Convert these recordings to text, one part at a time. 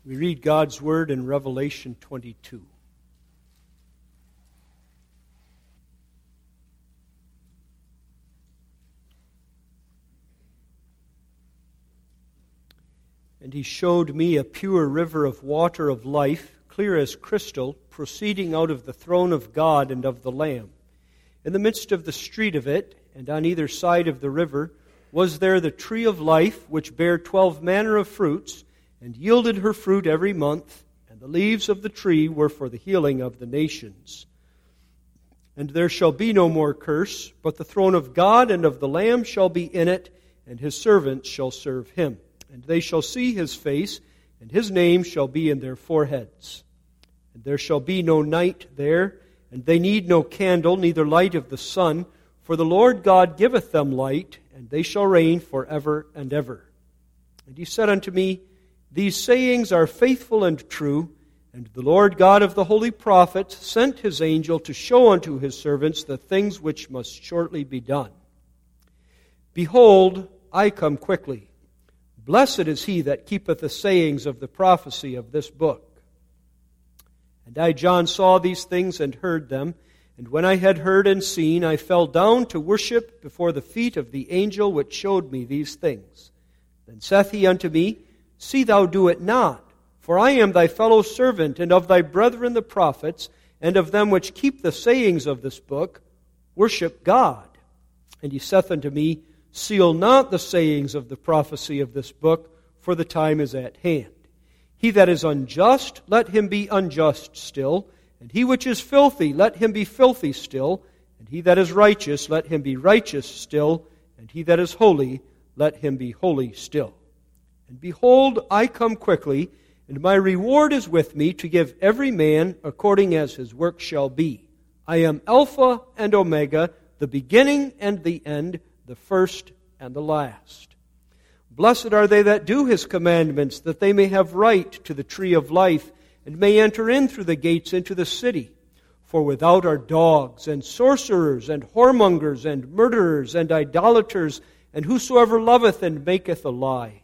We read God's Word in Revelation 22. And he showed me a pure river of water of life, clear as crystal, proceeding out of the throne of God and of the Lamb. In the midst of the street of it, and on either side of the river, was there the tree of life, which bare 12 manner of fruits, and yielded her fruit every month, and the leaves of the tree were for the healing of the nations. And there shall be no more curse, but the throne of God and of the Lamb shall be in it, and his servants shall serve him. And they shall see his face, and his name shall be in their foreheads. And there shall be no night there, and they need no candle, neither light of the sun, for the Lord God giveth them light, and they shall reign forever and ever. And he said unto me, These sayings are faithful and true, and the Lord God of the holy prophets sent his angel to show unto his servants the things which must shortly be done. Behold, I come quickly. Blessed is he that keepeth the sayings of the prophecy of this book. And I, John, saw these things and heard them. And when I had heard and seen, I fell down to worship before the feet of the angel which showed me these things. Then saith he unto me, See thou do it not, for I am thy fellow servant, and of thy brethren the prophets, and of them which keep the sayings of this book. Worship God. And he saith unto me, Seal not the sayings of the prophecy of this book, for the time is at hand. He that is unjust, let him be unjust still, and he which is filthy, let him be filthy still, and he that is righteous, let him be righteous still, and he that is holy, let him be holy still. And behold, I come quickly, and my reward is with me to give every man according as his work shall be. I am Alpha and Omega, the beginning and the end, the first and the last. Blessed are they that do his commandments, that they may have right to the tree of life, and may enter in through the gates into the city. For without are dogs, and sorcerers, and whoremongers, and murderers, and idolaters, and whosoever loveth and maketh a lie.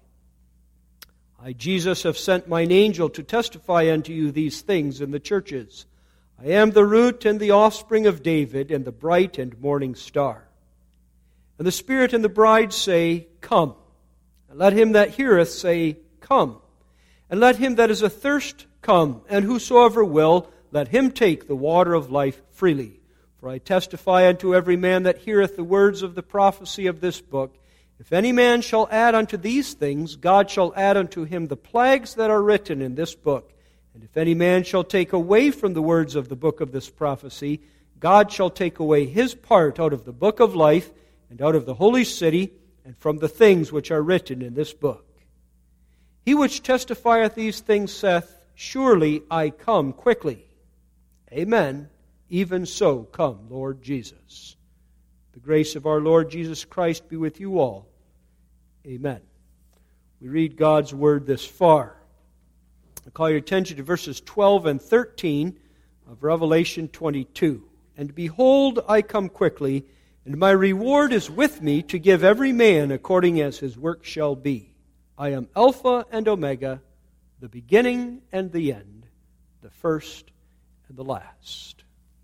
I, Jesus, have sent mine angel to testify unto you these things in the churches. I am the root and the offspring of David, and the bright and morning star. And the Spirit and the bride say, Come. And let him that heareth say, Come. And let him that is athirst come. And whosoever will, let him take the water of life freely. For I testify unto every man that heareth the words of the prophecy of this book, if any man shall add unto these things, God shall add unto him the plagues that are written in this book. And if any man shall take away from the words of the book of this prophecy, God shall take away his part out of the book of life, and out of the holy city, and from the things which are written in this book. He which testifieth these things saith, Surely I come quickly. Amen. Even so come, Lord Jesus. The grace of our Lord Jesus Christ be with you all. Amen. We read God's Word this far. I call your attention to verses 12 and 13 of Revelation 22. And behold, I come quickly, and my reward is with me to give every man according as his work shall be. I am Alpha and Omega, the beginning and the end, the first and the last.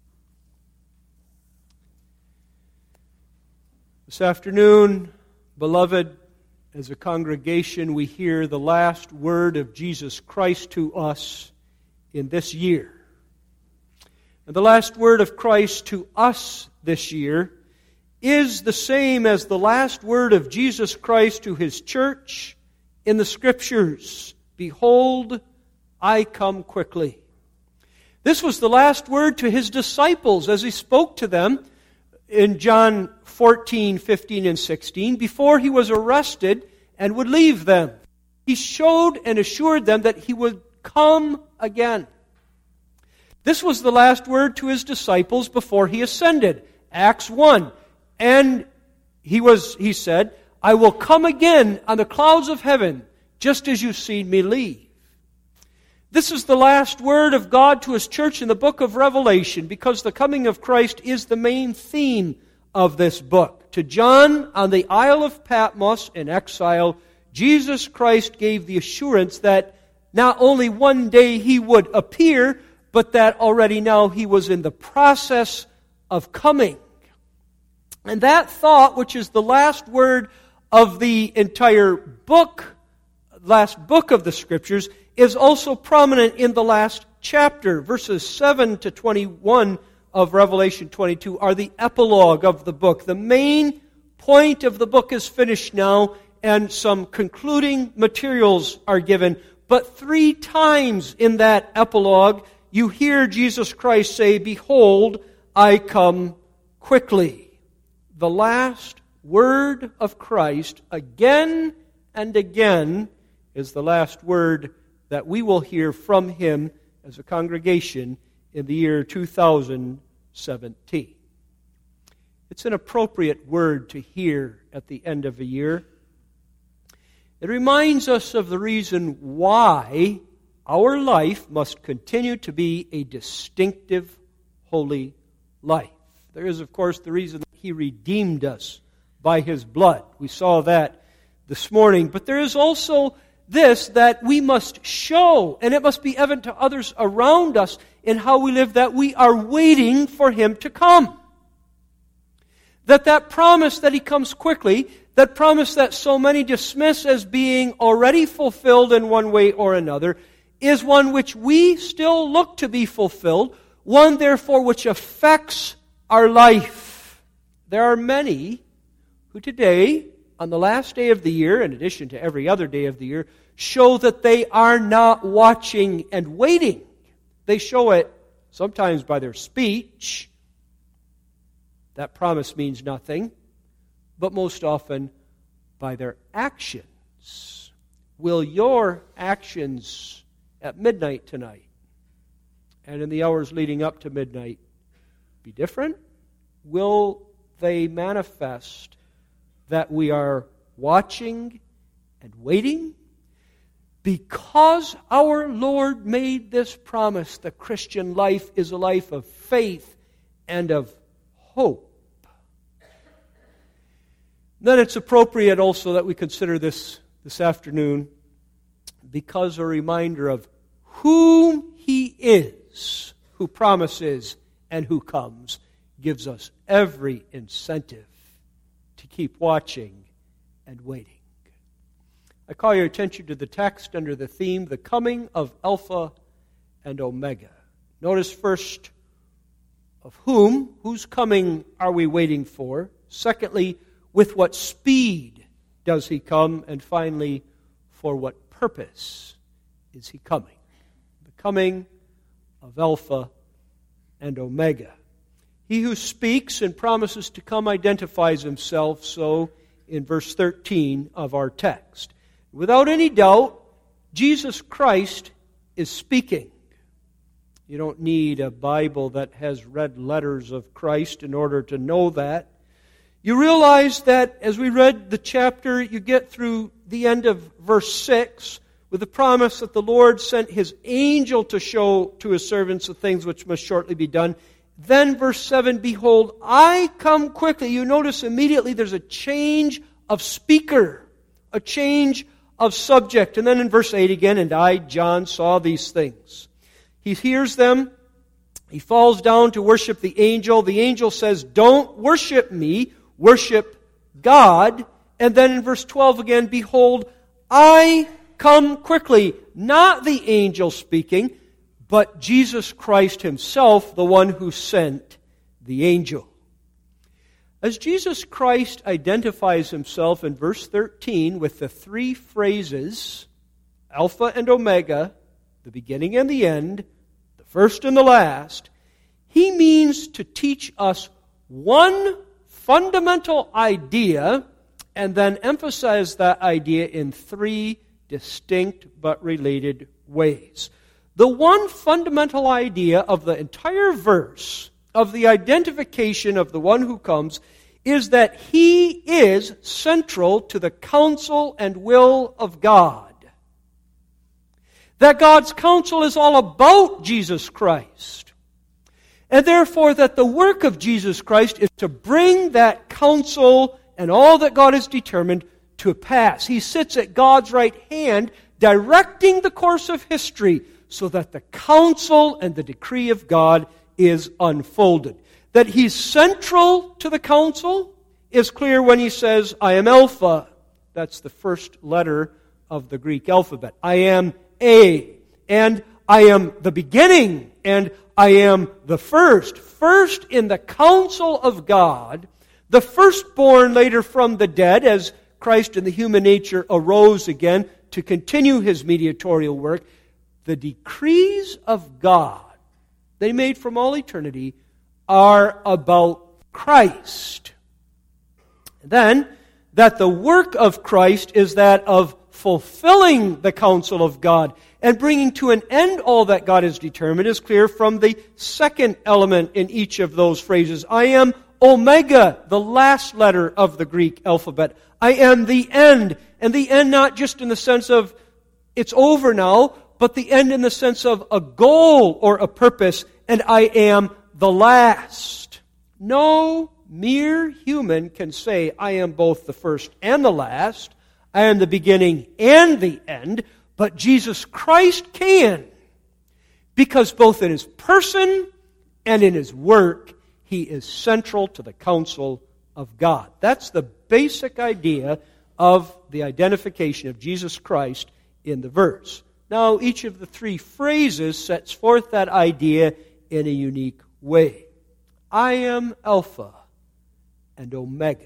This afternoon, beloved, as a congregation, we hear the last word of Jesus Christ to us in this year. And the last word of Christ to us this year is the same as the last word of Jesus Christ to His church in the Scriptures. Behold, I come quickly. This was the last word to His disciples as He spoke to them in John 14, 15, and 16 before He was arrested and would leave them. He showed and assured them that He would come again. This was the last word to His disciples before He ascended. Acts 1. And he said, I will come again on the clouds of heaven, just as you've seen me leave. This is the last word of God to His church in the book of Revelation, because the coming of Christ is the main theme of this book. To John on the Isle of Patmos in exile, Jesus Christ gave the assurance that not only one day He would appear, but that already now He was in the process of coming. And that thought, which is the last word of the entire book, last book of the Scriptures, is also prominent in the last chapter. Verses 7 to 21 of Revelation 22 are the epilogue of the book. The main point of the book is finished now, and some concluding materials are given. But 3 times in that epilogue, you hear Jesus Christ say, "Behold, I come quickly." The last word of Christ, again and again, is the last word that we will hear from Him as a congregation in the year 2017. It's an appropriate word to hear at the end of a year. It reminds us of the reason why our life must continue to be a distinctive, holy life. There is, of course, the reason that He redeemed us by His blood. We saw that this morning. But there is also this, that we must show, and it must be evident to others around us in how we live, that we are waiting for Him to come. That promise that He comes quickly, that promise that so many dismiss as being already fulfilled in one way or another, is one which we still look to be fulfilled, one therefore which affects our life. There are many who today, on the last day of the year, in addition to every other day of the year, show that they are not watching and waiting. They show it sometimes by their speech. That promise means nothing. But most often by their actions. Will your actions at midnight tonight and in the hours leading up to midnight be different? Will they manifest that we are watching and waiting? Because our Lord made this promise, the Christian life is a life of faith and of hope. Then it's appropriate also that we consider this afternoon, because a reminder of whom He is, who promises and who comes, gives us every incentive to keep watching and waiting. I call your attention to the text under the theme, the coming of Alpha and Omega. Notice first, of whose coming are we waiting for? Secondly, with what speed does He come? And finally, for what purpose is He coming? The coming of Alpha and Omega. He who speaks and promises to come identifies Himself so in verse 13 of our text. Without any doubt, Jesus Christ is speaking. You don't need a Bible that has red letters of Christ in order to know that. You realize that as we read the chapter, you get through the end of verse 6 with the promise that the Lord sent His angel to show to His servants the things which must shortly be done. Then verse 7, behold, I come quickly. You notice immediately there's a change of speaker, a change of subject. And then in verse 8 again, and I, John, saw these things. He hears them. He falls down to worship the angel. The angel says, don't worship me, worship God. And then in verse 12 again, behold, I come quickly. Not the angel speaking, but Jesus Christ Himself, the one who sent the angel. As Jesus Christ identifies Himself in verse 13 with the 3 phrases, Alpha and Omega, the beginning and the end, the first and the last, He means to teach us one fundamental idea and then emphasize that idea in 3 distinct but related ways. The one fundamental idea of the entire verse, of the identification of the one who comes, is that He is central to the counsel and will of God. That God's counsel is all about Jesus Christ. And therefore that the work of Jesus Christ is to bring that counsel and all that God has determined to pass. He sits at God's right hand, directing the course of history so that the counsel and the decree of God is unfolded. That He's central to the counsel is clear when He says, I am Alpha. That's the first letter of the Greek alphabet. I am A, and I am the beginning, and I am the first. First in the counsel of God, the firstborn later from the dead, as Christ in the human nature arose again to continue His mediatorial work. The decrees of God, they made from all eternity, are about Christ. Then, that the work of Christ is that of fulfilling the counsel of God and bringing to an end all that God has determined is clear from the second element in each of those phrases. I am Omega, the last letter of the Greek alphabet. I am the end. And the end not just in the sense of it's over now, but the end in the sense of a goal or a purpose. And I am the last. No mere human can say, I am both the first and the last. I am the beginning and the end. But Jesus Christ can. Because both in His person and in His work, He is central to the counsel of God. That's the basic idea of the identification of Jesus Christ in the verse. Now, each of the three phrases sets forth that idea in a unique way. I am Alpha and Omega.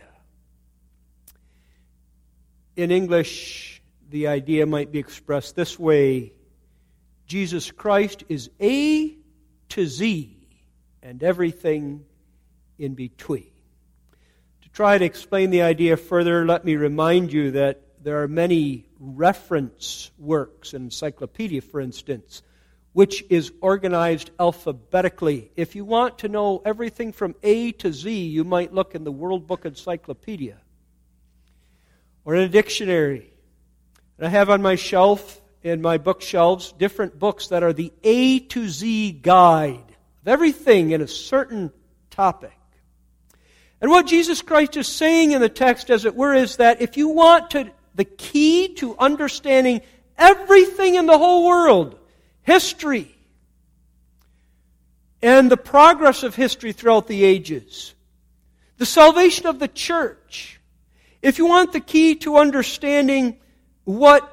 In English, the idea might be expressed this way. Jesus Christ is A to Z and everything in between. To try to explain the idea further, let me remind you that there are many reference works, an encyclopedia, for instance, which is organized alphabetically. If you want to know everything from A to Z, you might look in the World Book Encyclopedia or in a dictionary. And I have on my shelf, in my bookshelves, different books that are the A to Z guide of everything in a certain topic. And what Jesus Christ is saying in the text, as it were, is that if you want the key to understanding everything in the whole world, history, and the progress of history throughout the ages, the salvation of the church, if you want the key to understanding what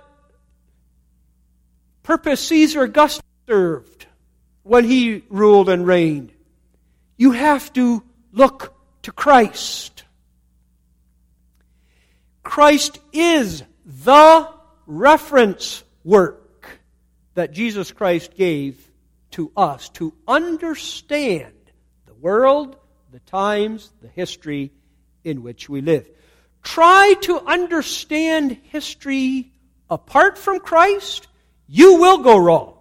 purpose Caesar Augustus served when he ruled and reigned, you have to look to Christ. Christ is the reference work that Jesus Christ gave to us to understand the world, the times, the history in which we live. Try to understand history apart from Christ, you will go wrong.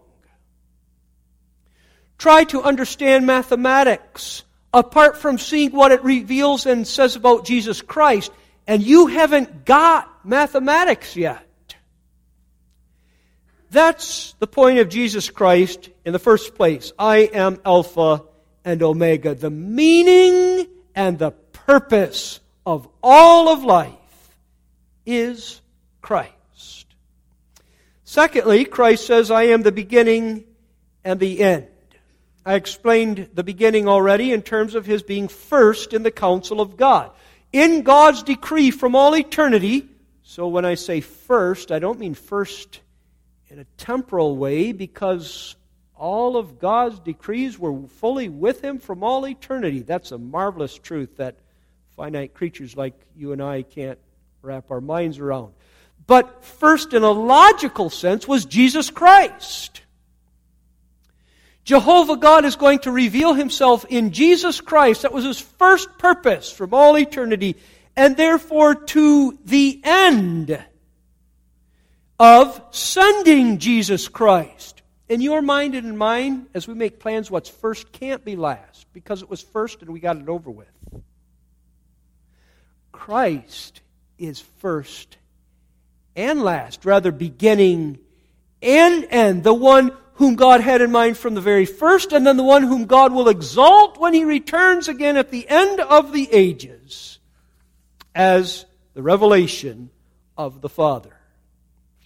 Try to understand mathematics apart from seeing what it reveals and says about Jesus Christ, and you haven't got mathematics yet. That's the point of Jesus Christ in the first place. I am Alpha and Omega. The meaning and the purpose of all of life is Christ. Secondly, Christ says, I am the beginning and the end. I explained the beginning already in terms of His being first in the counsel of God. In God's decree from all eternity, so when I say first, I don't mean first in a temporal way, because all of God's decrees were fully with Him from all eternity. That's a marvelous truth that finite creatures like you and I can't wrap our minds around. But first in a logical sense was Jesus Christ. Jehovah God is going to reveal Himself in Jesus Christ. That was His first purpose from all eternity, and therefore to the end of sending Jesus Christ. In your mind and in mine, as we make plans, what's first can't be last, because it was first and we got it over with. Christ is first and last, rather beginning and end, the one whom God had in mind from the very first, and then the one whom God will exalt when He returns again at the end of the ages as the revelation of the Father.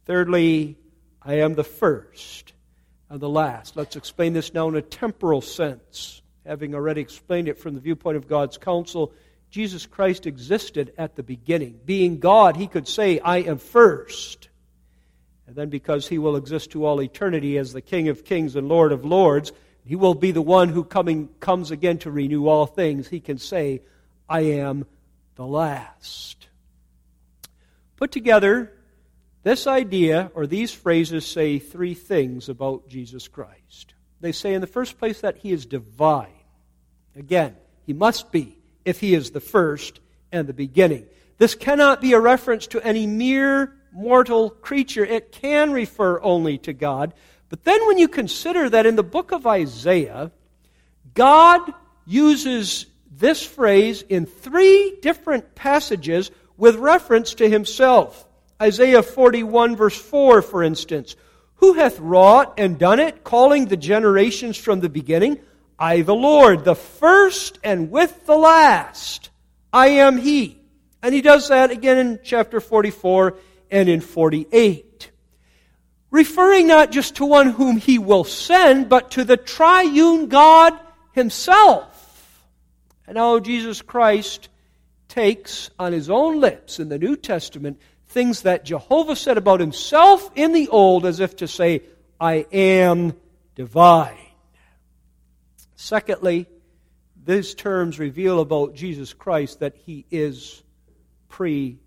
Thirdly, I am the first and the last. Let's explain this now in a temporal sense. Having already explained it from the viewpoint of God's counsel, Jesus Christ existed at the beginning. Being God, He could say, I am first. And then because He will exist to all eternity as the King of kings and Lord of lords, He will be the one who comes again to renew all things. He can say, I am the last. Put together, this idea, or these phrases, say three things about Jesus Christ. They say, in the first place, that He is divine. Again, He must be, if He is the first and the beginning. This cannot be a reference to any mere mortal creature. It can refer only to God. But then when you consider that in the book of Isaiah, God uses this phrase in three different passages with reference to Himself. Isaiah 41 verse 4, for instance. Who hath wrought and done it, calling the generations from the beginning? I, the Lord, the first and with the last. I am He. And He does that again in chapter 44 and in 48. Referring not just to one whom He will send, but to the triune God Himself. And now Jesus Christ takes on His own lips in the New Testament things that Jehovah said about Himself in the Old, as if to say, I am divine. Secondly, these terms reveal about Jesus Christ that He is preeminent.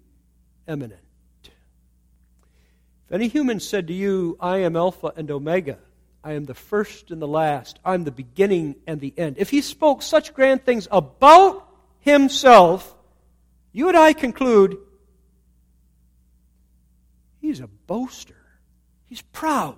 If any human said to you, I am Alpha and Omega, I am the first and the last, I'm the beginning and the end. If he spoke such grand things about himself, you and I conclude, he's a boaster. He's proud.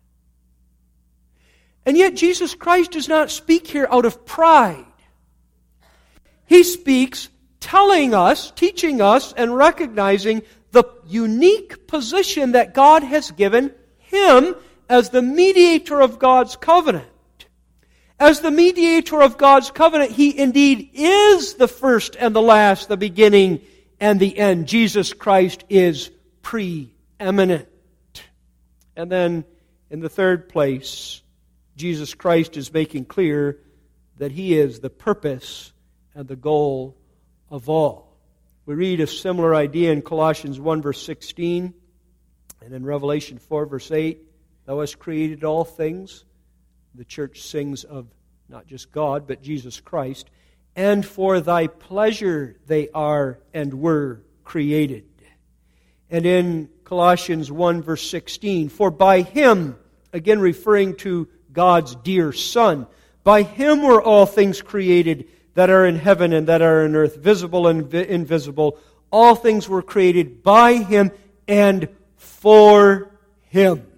And yet Jesus Christ does not speak here out of pride. He speaks telling us, teaching us, and recognizing the unique position that God has given Him as the mediator of God's covenant. As the mediator of God's covenant, He indeed is the first and the last, the beginning and the end. Jesus Christ is preeminent. And then, in the third place, Jesus Christ is making clear that He is the purpose and the goal of all. We read a similar idea in Colossians 1 verse 16 and in Revelation 4 verse 8. Thou hast created all things. The church sings of not just God, but Jesus Christ. And for Thy pleasure they are and were created. And in Colossians 1 verse 16, for by Him, again referring to God's dear Son, by Him were all things created that are in heaven and that are on earth, visible and invisible. All things were created by Him and for Him.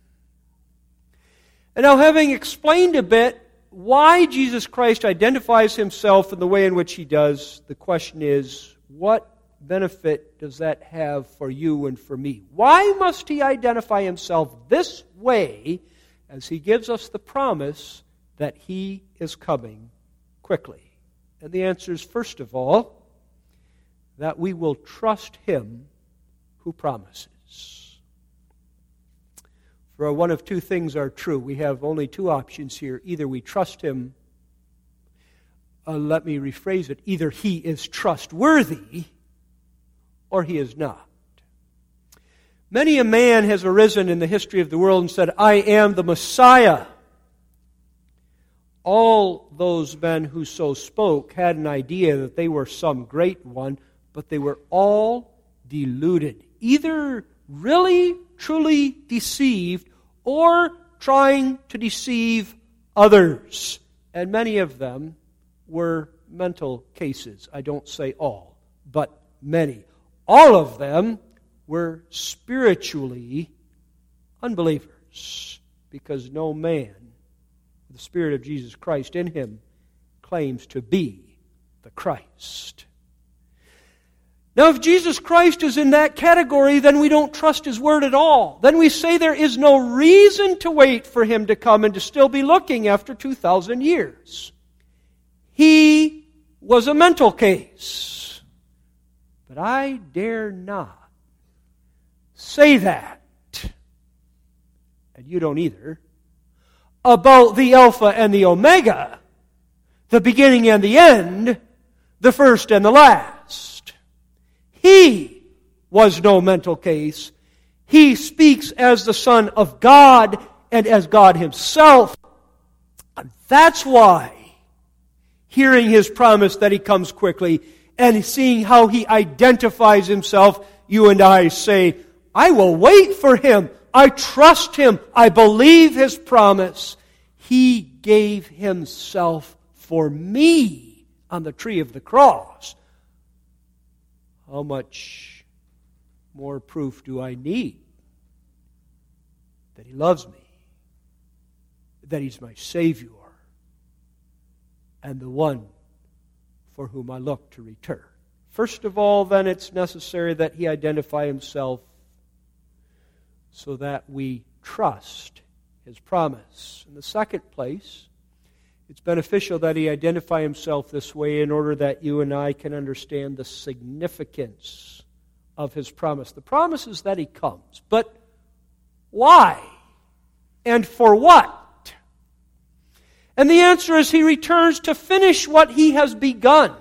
And now, having explained a bit why Jesus Christ identifies Himself in the way in which He does, the question is, what benefit does that have for you and for me? Why must He identify Himself this way as He gives us the promise that He is coming quickly? And the answer is, first of all, that we will trust Him who promises. For one of two things are true. We have only two options here. Either we trust Him, let me rephrase it, either He is trustworthy or He is not. Many a man has arisen in the history of the world and said, I am the Messiah. All those men who so spoke had an idea that they were some great one, but they were all deluded. Either really, truly deceived, or trying to deceive others. And many of them were mental cases. I don't say all, but many. All of them were spiritually unbelievers, because no man, the Spirit of Jesus Christ in him, claims to be the Christ. Now, if Jesus Christ is in that category, then we don't trust His word at all. Then we say there is no reason to wait for Him to come and to still be looking after 2,000 years. He was a mental case. But I dare not say that and you don't either, about the Alpha and the Omega, the beginning and the end, the first and the last. He was no mental case. He speaks as the Son of God and as God Himself. And that's why, hearing His promise that He comes quickly and seeing how He identifies Himself, you and I say, I will wait for Him. I trust Him. I believe His promise. He gave Himself for me on the tree of the cross. How much more proof do I need that He loves me, that He's my Savior, and the one for whom I look to return? First of all, then, it's necessary that He identify Himself so that we trust His promise. In the second place, it's beneficial that He identify Himself this way in order that you and I can understand the significance of His promise. The promise is that He comes, but why? And for what? And the answer is He returns to finish what He has begun.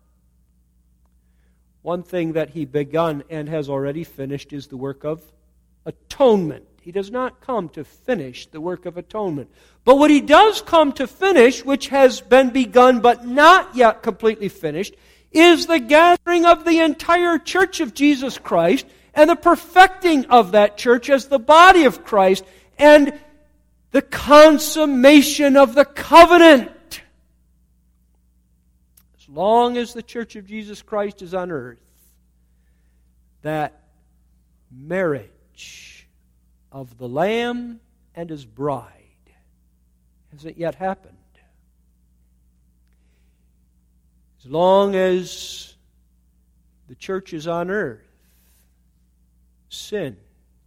One thing that He begun and has already finished is the work of atonement. He does not come to finish the work of atonement. But what He does come to finish, which has been begun but not yet completely finished, is the gathering of the entire church of Jesus Christ and the perfecting of that church as the body of Christ and the consummation of the covenant. As long as the church of Jesus Christ is on earth, that marriage of the Lamb and His bride hasn't yet happened. As long as the church is on earth, sin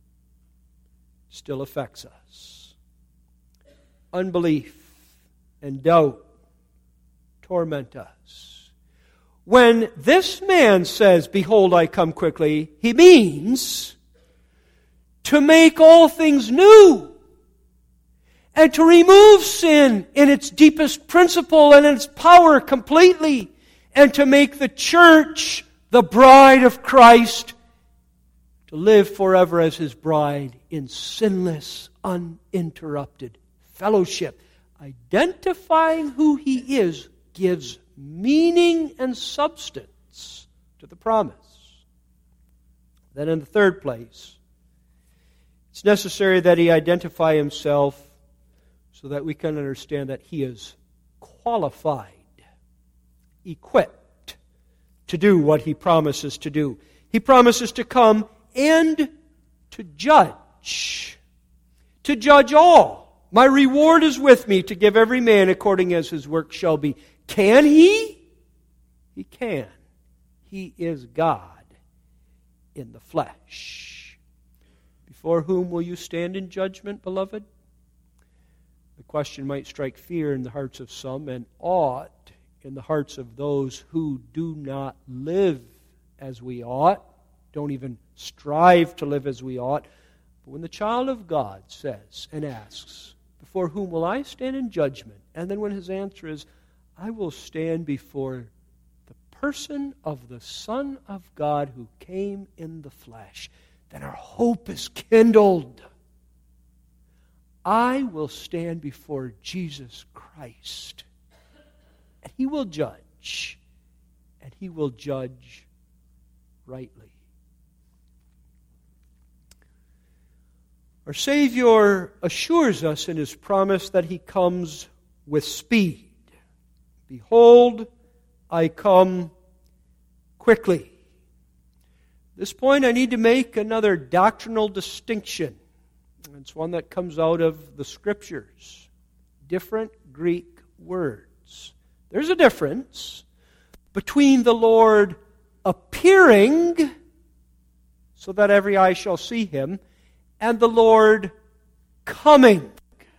still affects us. Unbelief and doubt torment us. When this man says, "Behold, I come quickly," he means to make all things new and to remove sin in its deepest principle and its power completely, and to make the church the bride of Christ, to live forever as His bride in sinless, uninterrupted fellowship. Identifying who He is gives meaning and substance to the promise. Then in the third place, it's necessary that He identify Himself so that we can understand that He is qualified, equipped to do what He promises to do. He promises to come and to judge all. My reward is with me to give every man according as his work shall be. Can He? He can. He is God in the flesh. Before whom will you stand in judgment, beloved? The question might strike fear in the hearts of some and ought in the hearts of those who do not live as we ought, don't even strive to live as we ought. But when the child of God says and asks, "Before whom will I stand in judgment?" And then when his answer is, "I will stand before the person of the Son of God who came in the flesh," then our hope is kindled. I will stand before Jesus Christ, and He will judge, and He will judge rightly. Our Savior assures us in His promise that He comes with speed. "Behold, I come quickly." At this point, I need to make another doctrinal distinction. It's one that comes out of the Scriptures. Different Greek words. There's a difference between the Lord appearing so that every eye shall see Him and the Lord coming.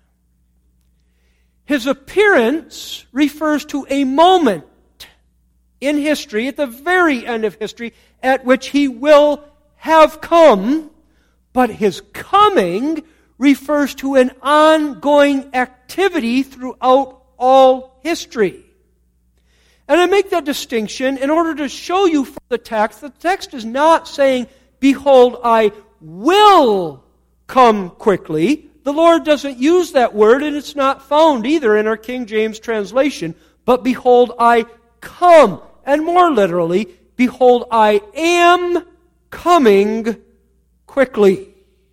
His appearance refers to a moment in history, at the very end of history, at which He will have come, but His coming refers to an ongoing activity throughout all history. And I make that distinction in order to show you from the text is not saying, behold, I will come quickly. The Lord doesn't use that word, and it's not found either in our King James translation. But behold, I come. And more literally, behold, I am coming quickly.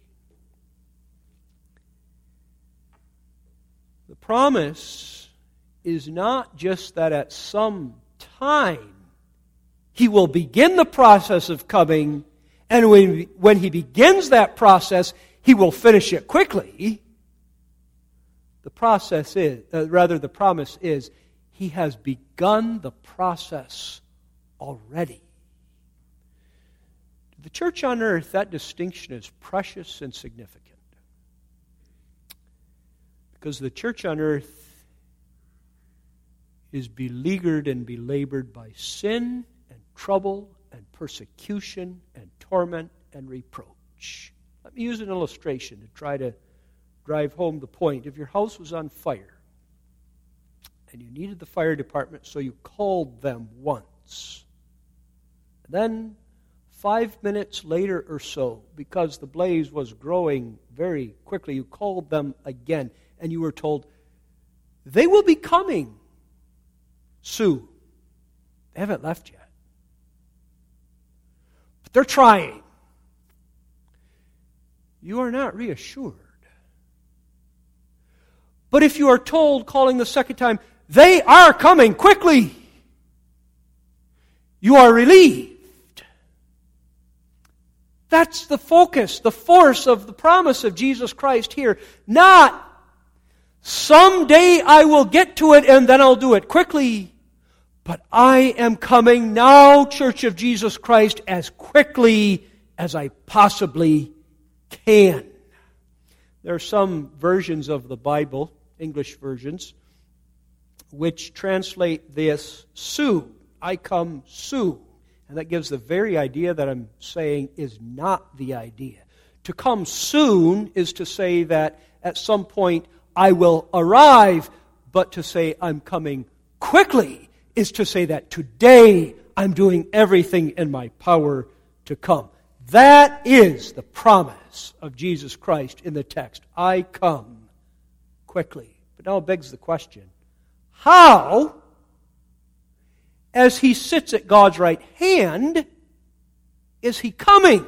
The promise is not just that at some time He will begin the process of coming, and when He begins that process, He will finish it quickly. The promise is He has begun the process already. To the church on earth, that distinction is precious and significant. Because the church on earth is beleaguered and belabored by sin and trouble and persecution and torment and reproach. Let me use an illustration to try to drive home the point. If your house was on fire and you needed the fire department, so you called them once. Then 5 minutes later or so, because the blaze was growing very quickly, you called them again, and you were told, they will be coming soon. They haven't left yet. But they're trying. You are not reassured. But if you are told, calling the second time, they are coming quickly, you are relieved. That's the focus, the force of the promise of Jesus Christ here. Not, someday I will get to it and then I'll do it quickly. But I am coming now, Church of Jesus Christ, as quickly as I possibly can. There are some versions of the Bible, English versions, which translate this soon. I come soon. And that gives the very idea that I'm saying is not the idea. To come soon is to say that at some point I will arrive, but to say I'm coming quickly is to say that today I'm doing everything in my power to come. That is the promise of Jesus Christ in the text. I come quickly. But now it begs the question, how, as He sits at God's right hand, is He coming?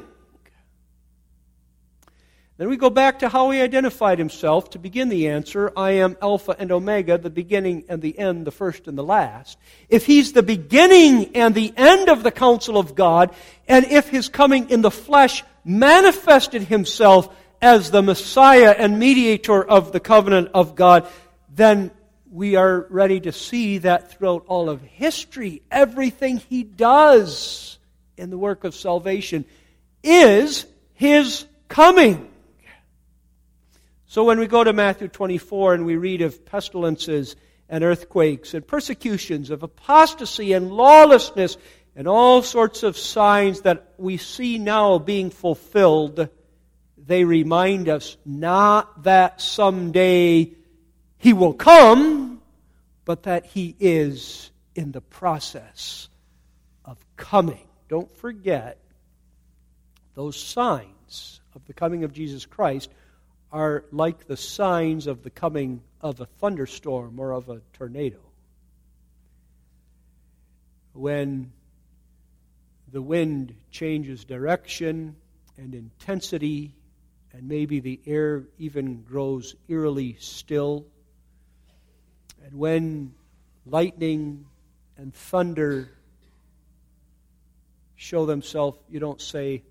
Then we go back to how He identified Himself to begin the answer. I am Alpha and Omega, the beginning and the end, the first and the last. If He's the beginning and the end of the counsel of God, and if His coming in the flesh manifested Himself as the Messiah and mediator of the covenant of God, then we are ready to see that throughout all of history, everything He does in the work of salvation is His coming. So when we go to Matthew 24 and we read of pestilences and earthquakes and persecutions, of apostasy and lawlessness and all sorts of signs that we see now being fulfilled, they remind us not that someday He will come, but that He is in the process of coming. Don't forget, those signs of the coming of Jesus Christ are like the signs of the coming of a thunderstorm or of a tornado. When the wind changes direction and intensity, and maybe the air even grows eerily still, and when lightning and thunder show themselves, you don't say,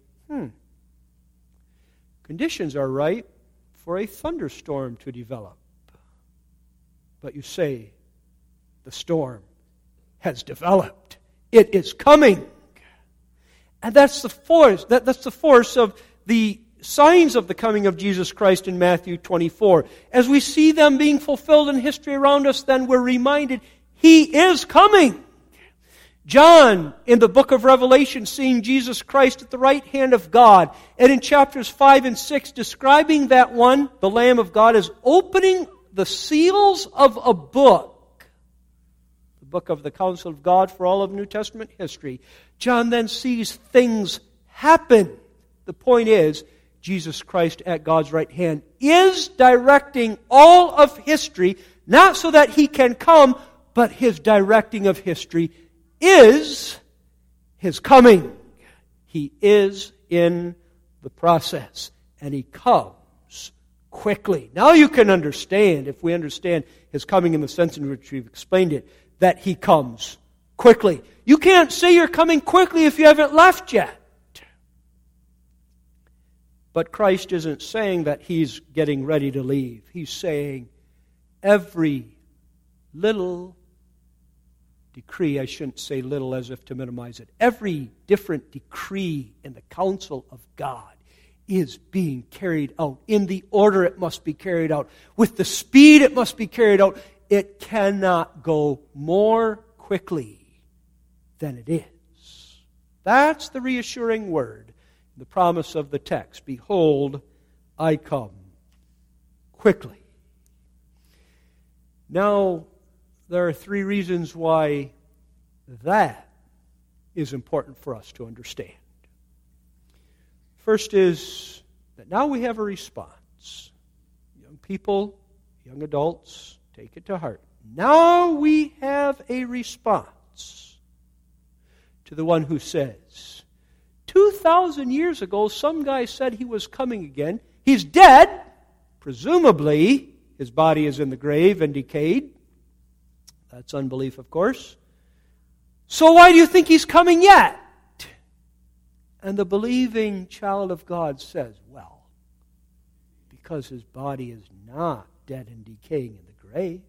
conditions are right for a thunderstorm to develop. But you say, the storm has developed. It is coming. And that's the force. That's the force of the signs of the coming of Jesus Christ in Matthew 24. As we see them being fulfilled in history around us, then we're reminded He is coming. John, in the book of Revelation, seeing Jesus Christ at the right hand of God. And in chapters 5 and 6, describing that one, the Lamb of God, as opening the seals of a book. The book of the counsel of God for all of New Testament history. John then sees things happen. The point is, Jesus Christ at God's right hand is directing all of history, not so that He can come, but His directing of history is His coming. He is in the process, and He comes quickly. Now you can understand, if we understand His coming in the sense in which we've explained it, that He comes quickly. You can't say you're coming quickly if you haven't left yet. But Christ isn't saying that He's getting ready to leave. He's saying every little decree, I shouldn't say little as if to minimize it, every different decree in the counsel of God is being carried out in the order it must be carried out, with the speed it must be carried out. It cannot go more quickly than it is. That's the reassuring word, the promise of the text. Behold, I come quickly. Now, there are three reasons why that is important for us to understand. First is that now we have a response. Young people, young adults, take it to heart. Now we have a response to the one who says, 2,000 years ago, some guy said He was coming again. He's dead. Presumably, His body is in the grave and decayed. That's unbelief, of course. So why do you think He's coming yet? And the believing child of God says, well, because His body is not dead and decaying in the grave.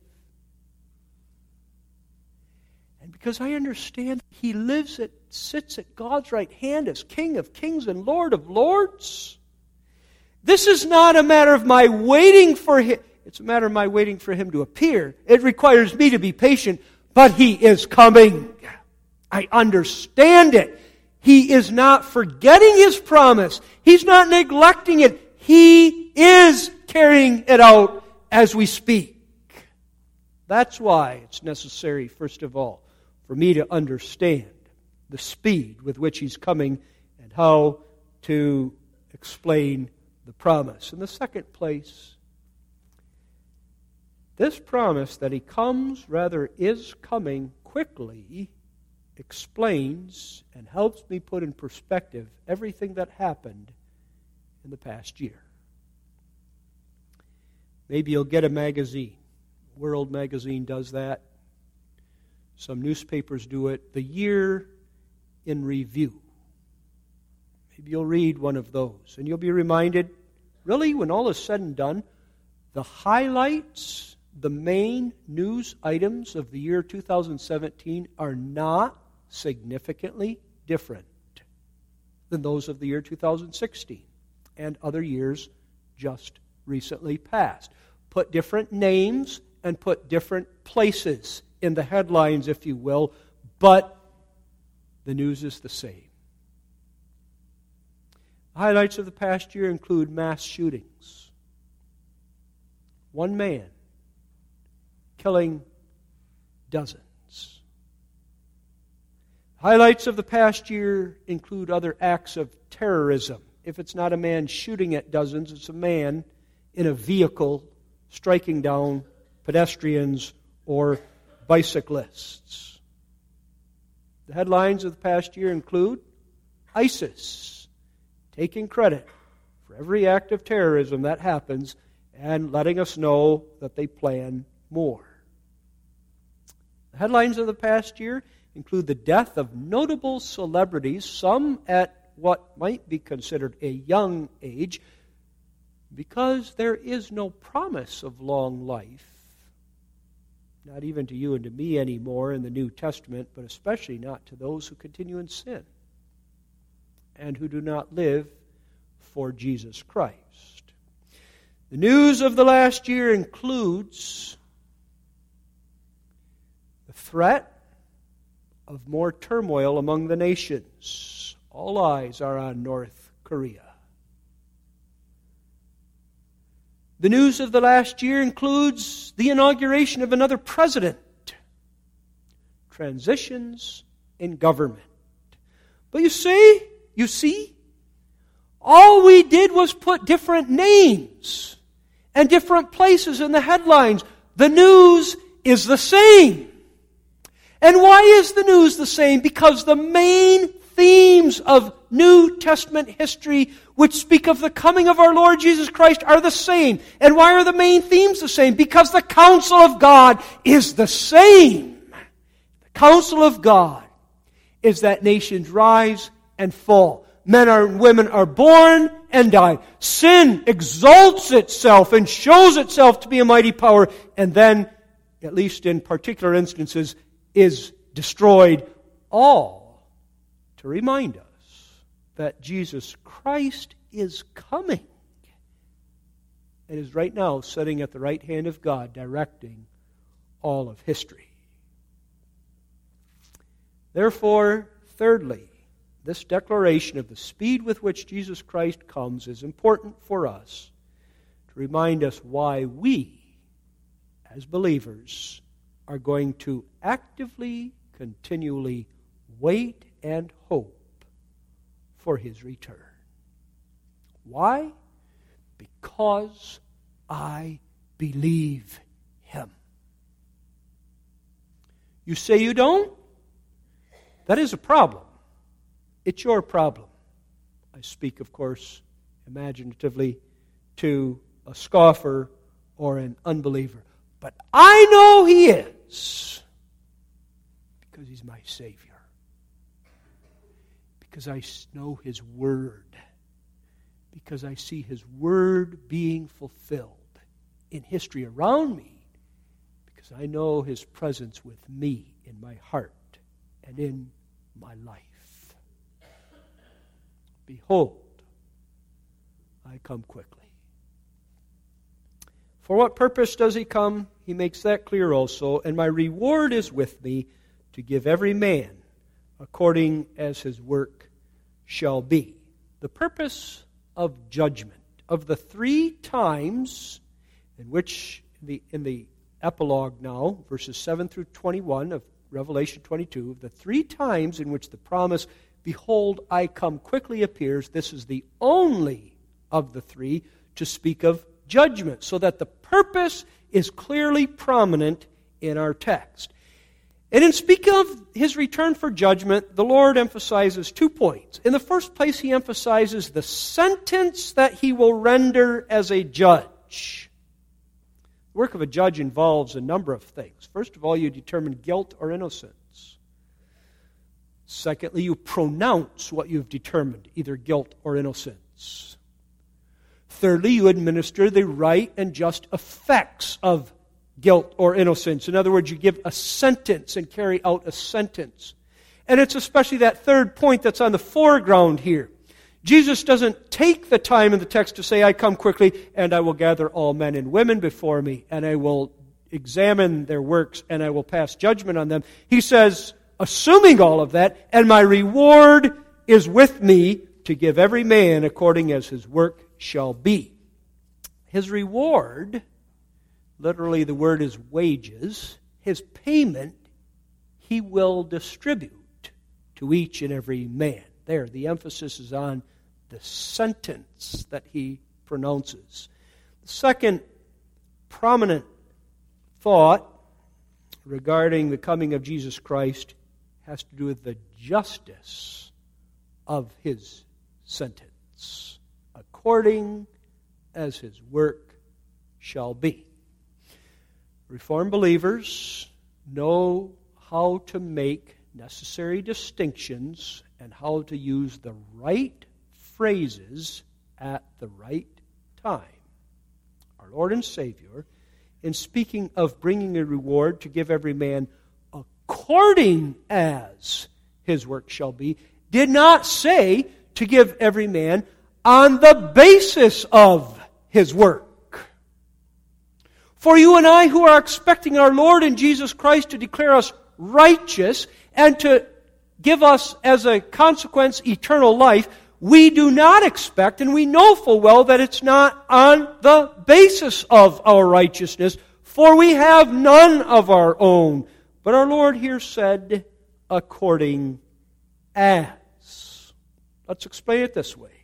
And because I understand He sits at God's right hand as King of kings and Lord of lords. This is not a matter of my waiting for Him. It's a matter of my waiting for Him to appear. It requires me to be patient, but He is coming. I understand it. He is not forgetting His promise. He's not neglecting it. He is carrying it out as we speak. That's why it's necessary, first of all, for me to understand the speed with which He's coming and how to explain the promise. In the second place, this promise that He comes, rather is coming quickly, explains and helps me put in perspective everything that happened in the past year. Maybe you'll get a magazine. World Magazine does that. Some newspapers do it. The Year in Review. Maybe you'll read one of those, and you'll be reminded, really, when all is said and done, the highlights, the main news items of the year 2017 are not significantly different than those of the year 2016 and other years just recently passed. Put different names and put different places in the headlines, if you will, but the news is the same. Highlights of the past year include mass shootings. One man killing dozens. Highlights of the past year include other acts of terrorism. If it's not a man shooting at dozens, it's a man in a vehicle striking down pedestrians or bicyclists. The headlines of the past year include ISIS taking credit for every act of terrorism that happens and letting us know that they plan more. The headlines of the past year include the death of notable celebrities, some at what might be considered a young age, because there is no promise of long life, not even to you and to me anymore in the New Testament, but especially not to those who continue in sin and who do not live for Jesus Christ. The news of the last year includes the threat of more turmoil among the nations. All eyes are on North Korea. The news of the last year includes the inauguration of another president, transitions in government. But you see, all we did was put different names and different places in the headlines. The news is the same. And why is the news the same? Because the main themes of New Testament history which speak of the coming of our Lord Jesus Christ are the same. And why are the main themes the same? Because the counsel of God is the same. The counsel of God is that nations rise and fall. Men and women are born and die. Sin exalts itself and shows itself to be a mighty power, and then, at least in particular instances, is destroyed, all to remind us that Jesus Christ is coming and is right now sitting at the right hand of God, directing all of history. Therefore, thirdly, this declaration of the speed with which Jesus Christ comes is important for us to remind us why we, as believers, are going to actively, continually wait and hope for His return. Why? Because I believe Him. You say you don't? That is a problem. It's your problem. I speak, of course, imaginatively to a scoffer or an unbeliever. But I know He is, because He's my Savior. Because I know His Word. Because I see His Word being fulfilled in history around me. Because I know His presence with me in my heart and in my life. Behold, I come quickly. For what purpose does He come? He makes that clear also. And my reward is with me to give every man according as his work shall be. The purpose of judgment. Of the 3 times in which, in the epilogue now, verses 7 through 21 of Revelation 22, the 3 times in which the promise, behold, I come quickly, appears, this is the only of the 3 to speak of judgment, so that the purpose is clearly prominent in our text. And in speaking of His return for judgment, the Lord emphasizes 2 points. In the first place, He emphasizes the sentence that He will render as a judge. The work of a judge involves a number of things. First of all, you determine guilt or innocence. Secondly, you pronounce what you've determined, either guilt or innocence. Thirdly, you administer the right and just effects of guilt or innocence. In other words, you give a sentence and carry out a sentence. And it's especially that third point that's on the foreground here. Jesus doesn't take the time in the text to say, I come quickly, and I will gather all men and women before me, and I will examine their works, and I will pass judgment on them. He says, assuming all of that, and my reward is with me to give every man according as his work shall be. His reward, literally the word is wages, His payment He will distribute to each and every man. There, the emphasis is on the sentence that He pronounces. The second prominent thought regarding the coming of Jesus Christ has to do with the justice of His sentence, according as His work shall be. Reformed believers know how to make necessary distinctions and how to use the right phrases at the right time. Our Lord and Savior, in speaking of bringing a reward to give every man according as his work shall be, did not say to give every man on the basis of his work. For you and I who are expecting our Lord and Jesus Christ to declare us righteous and to give us as a consequence eternal life, we do not expect, and we know full well that it's not on the basis of our righteousness, for we have none of our own. But our Lord here said, according as. Let's explain it this way.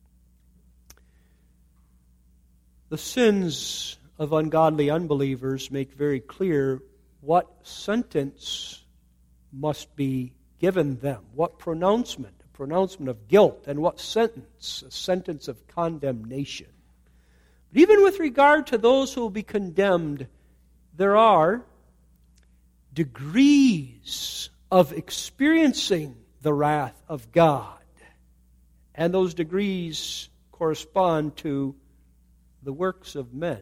The sins of ungodly unbelievers make very clear what sentence must be given them, what pronouncement, a pronouncement of guilt, and what sentence, a sentence of condemnation. But even with regard to those who will be condemned, there are degrees of experiencing the wrath of God. And those degrees correspond to the works of men.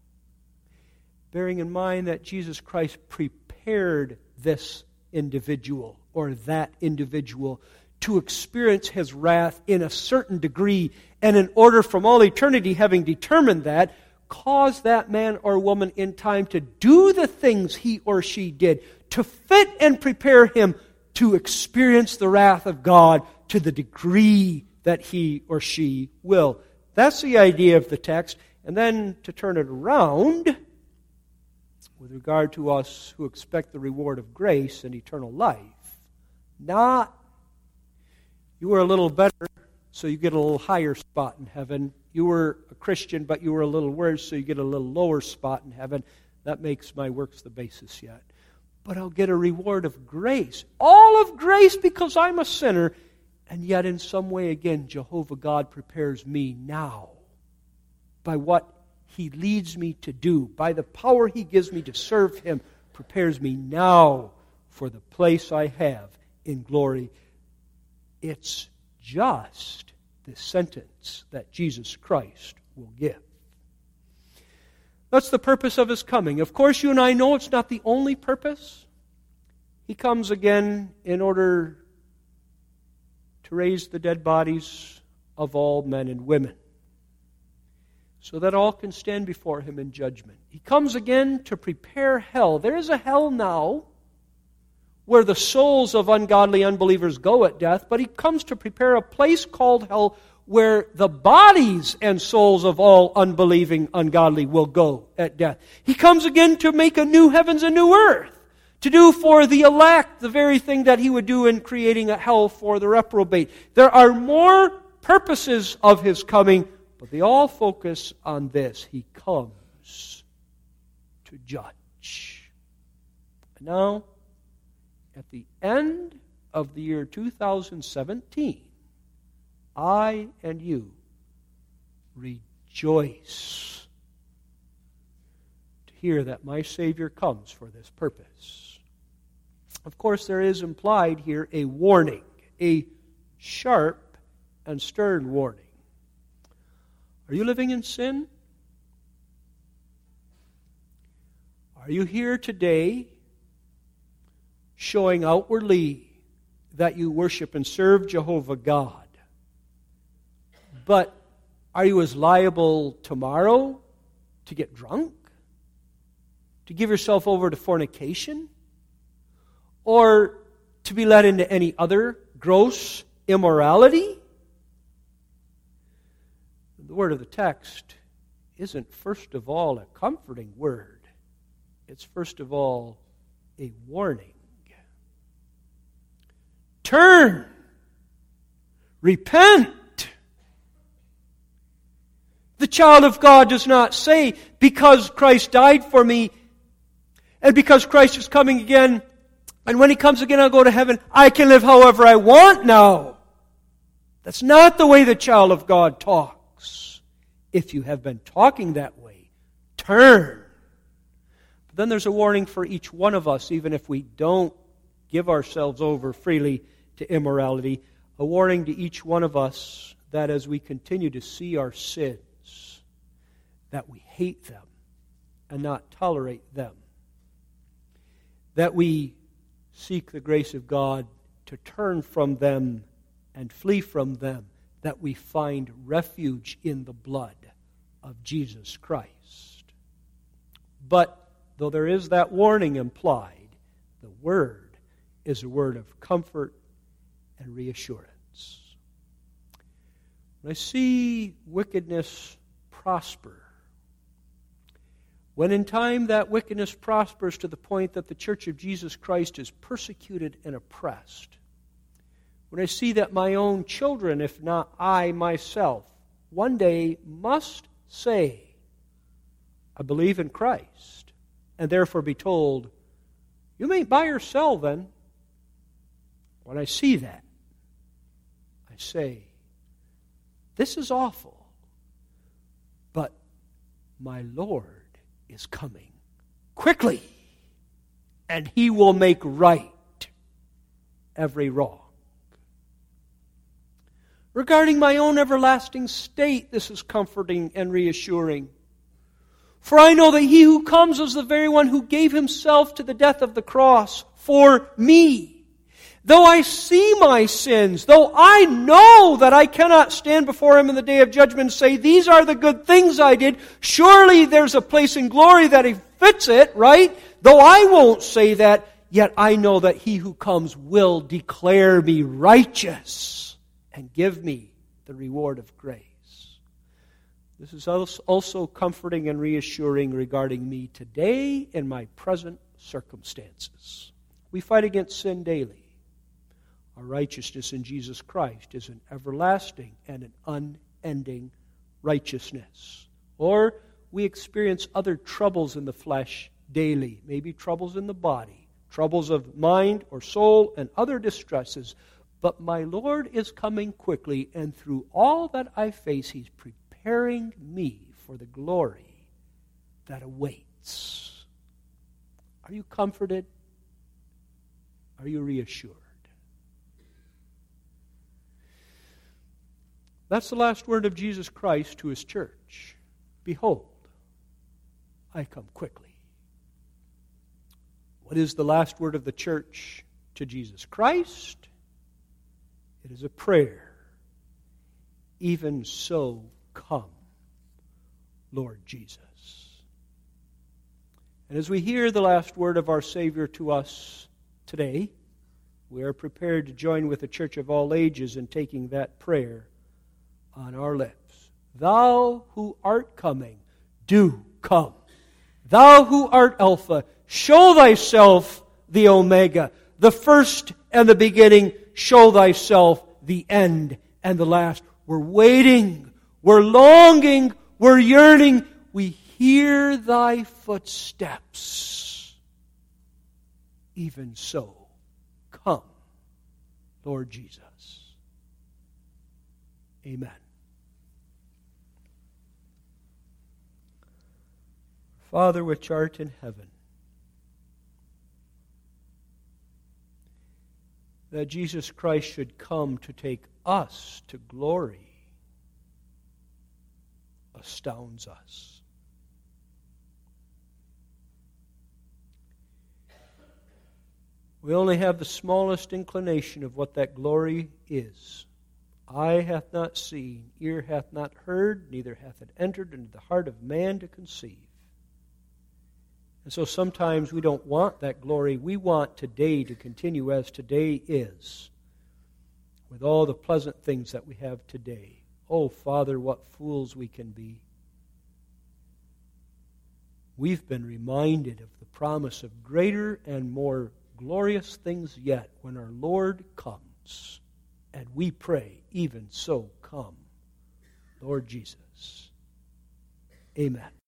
Bearing in mind that Jesus Christ prepared this individual or that individual to experience His wrath in a certain degree, and in order from all eternity, having determined that, cause that man or woman in time to do the things he or she did, to fit and prepare him to experience the wrath of God to the degree that he or she will. That's the idea of the text. And then to turn it around, with regard to us who expect the reward of grace and eternal life, not you were a little better, so you get a little higher spot in heaven. You were a Christian, but you were a little worse, so you get a little lower spot in heaven. That makes my works the basis yet. But I'll get a reward of grace. All of grace because I'm a sinner. And yet in some way, again, Jehovah God prepares me now by what He leads me to do, by the power He gives me to serve Him, prepares me now for the place I have in glory. It's just the sentence that Jesus Christ will give. That's the purpose of His coming. Of course, you and I know it's not the only purpose. He comes again in order to raise the dead bodies of all men and women, so that all can stand before Him in judgment. He comes again to prepare hell. There is a hell now where the souls of ungodly unbelievers go at death, but He comes to prepare a place called hell where the bodies and souls of all unbelieving ungodly will go at death. He comes again to make a new heavens and new earth, to do for the elect the very thing that He would do in creating a hell for the reprobate. There are more purposes of His coming, but they all focus on this. He comes to judge. And now, at the end of the year 2017, I and you rejoice to hear that my Savior comes for this purpose. Of course, there is implied here a warning, a sharp and stern warning. Are you living in sin? Are you here today showing outwardly that you worship and serve Jehovah God? But are you as liable tomorrow to get drunk? To give yourself over to fornication? Or to be led into any other gross immorality? The word of the text isn't first of all a comforting word. It's first of all a warning. Turn! Repent! The child of God does not say, because Christ died for me, and because Christ is coming again, and when He comes again I'll go to heaven, I can live however I want now. That's not the way the child of God talks. If you have been talking that way, turn. But then there's a warning for each one of us, even if we don't give ourselves over freely to immorality, a warning to each one of us that as we continue to see our sins, that we hate them and not tolerate them. That we seek the grace of God to turn from them and flee from them. That we find refuge in the blood of Jesus Christ. But though there is that warning implied, the Word is a word of comfort and reassurance. When I see wickedness prosper, when in time that wickedness prospers to the point that the Church of Jesus Christ is persecuted and oppressed, when I see that my own children, if not I myself, one day must say, I believe in Christ, and therefore be told, you may buy or sell then. When I see that, I say, this is awful, but my Lord is coming quickly, and He will make right every wrong. Regarding my own everlasting state, this is comforting and reassuring. For I know that He who comes is the very one who gave Himself to the death of the cross for me. Though I see my sins, though I know that I cannot stand before Him in the day of judgment and say, these are the good things I did, surely there's a place in glory that He fits it, right? Though I won't say that, yet I know that He who comes will declare me righteous and give me the reward of grace. This is also comforting and reassuring regarding me today in my present circumstances. We fight against sin daily. Our righteousness in Jesus Christ is an everlasting and an unending righteousness. Or we experience other troubles in the flesh daily, maybe troubles in the body, troubles of mind or soul, and other distresses. But my Lord is coming quickly, and through all that I face, He's preparing me for the glory that awaits. Are you comforted? Are you reassured? That's the last word of Jesus Christ to His church. Behold, I come quickly. What is the last word of the church to Jesus Christ? It is a prayer. Even so, come, Lord Jesus. And as we hear the last word of our Savior to us today, we are prepared to join with the church of all ages in taking that prayer on our lips. Thou who art coming, do come. Thou who art Alpha, show thyself the Omega, the first and the beginning. Show thyself the end and the last. We're waiting. We're longing. We're yearning. We hear thy footsteps. Even so, come, Lord Jesus. Amen. Father which art in heaven, that Jesus Christ should come to take us to glory astounds us. We only have the smallest inclination of what that glory is. Eye hath not seen, ear hath not heard, neither hath it entered into the heart of man to conceive. And so sometimes we don't want that glory. We want today to continue as today is, with all the pleasant things that we have today. Oh, Father, what fools we can be. We've been reminded of the promise of greater and more glorious things yet when our Lord comes. And we pray, even so come, Lord Jesus. Amen.